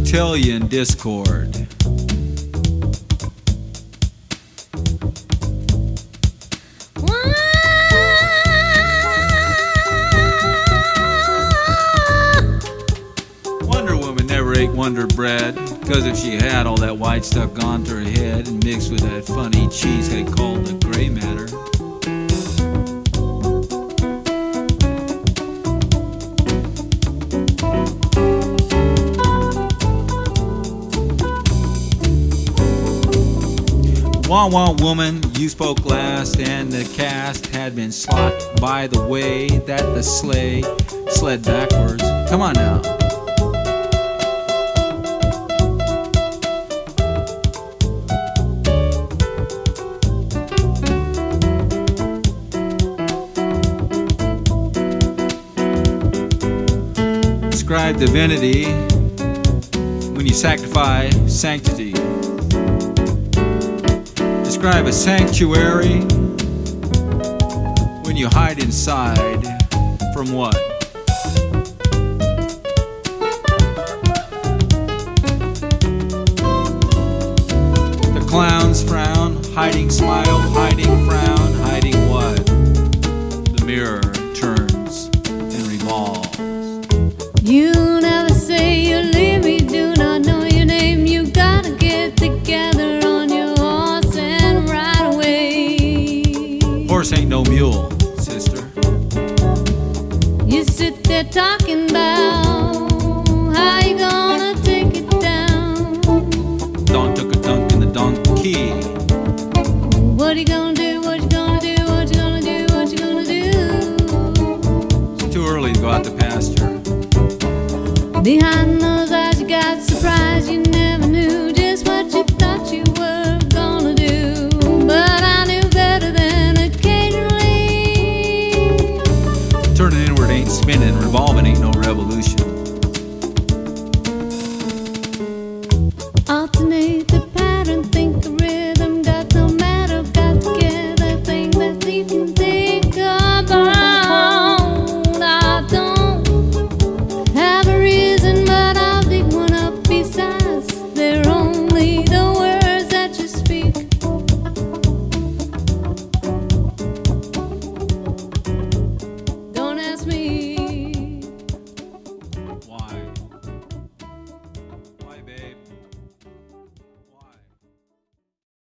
Quintillion discord. Wonder Woman never ate Wonder Bread, because if she had, all that white stuff gone to her head and mixed with that funny cheesecake called the gray matter. Wah Wah Woman, you spoke last, and the cast had been slopped by the way that the sleigh sled backwards. Come on now. Describe divinity when you sanctify sanctity. Describe a sanctuary when you hide inside from what? The clown's frown, hiding smile, hiding frown, hiding what? The mirror turns and revolves. You never say you leave me, do not know your name. You gotta get together on your horse and ride away. Horse ain't no mule, sister. You sit there talking about how you gonna take it down. Don took a dunk in the donkey. What you gonna do, what you gonna do, what you gonna do, what you gonna do? It's too early to go out to pasture. Behind those eyes you got surprise, you